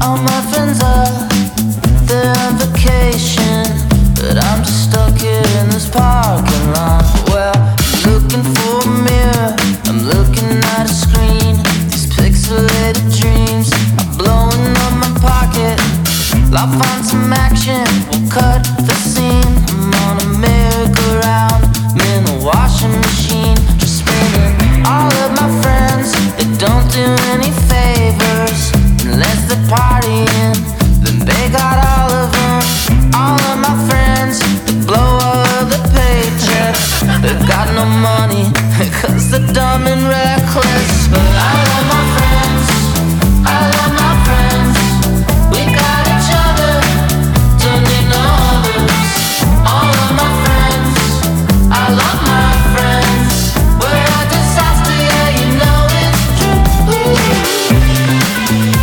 All my friends are, they're on vacation, but I'm just stuck here in this parking lot. Well, I'm looking for a mirror, I'm looking at a screen. These pixelated dreams are blowing up my pocket. I'll find